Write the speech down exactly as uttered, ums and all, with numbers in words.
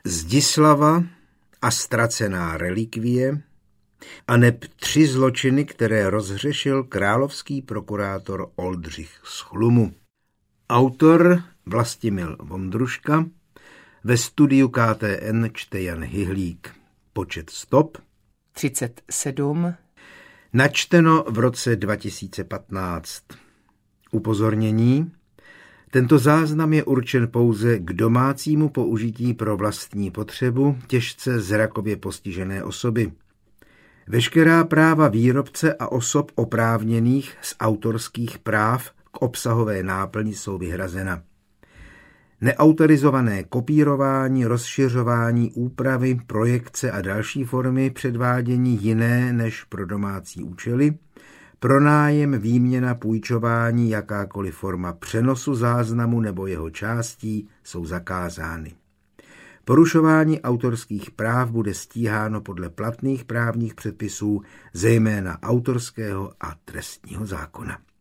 Zdislava a ztracená relikvie, aneb tři zločiny, které rozhřešil královský prokurátor Oldřich z Chlumu. Autor Vlastimil Vondruška, ve studiu K T N čte Jan Hyhlík. Počet stop třicet sedm. Načteno v roce dva tisíce patnáct. Upozornění. Tento záznam je určen pouze k domácímu použití pro vlastní potřebu těžce zrakově postižené osoby. Veškerá práva výrobce a osob oprávněných z autorských práv k obsahové náplni jsou vyhrazena. Neautorizované kopírování, rozšiřování, úpravy, projekce a další formy předvádění jiné než pro domácí účely, pronájem, výměna, půjčování, jakákoliv forma přenosu záznamu nebo jeho částí jsou zakázány. Porušování autorských práv bude stíháno podle platných právních předpisů, zejména autorského a trestního zákona.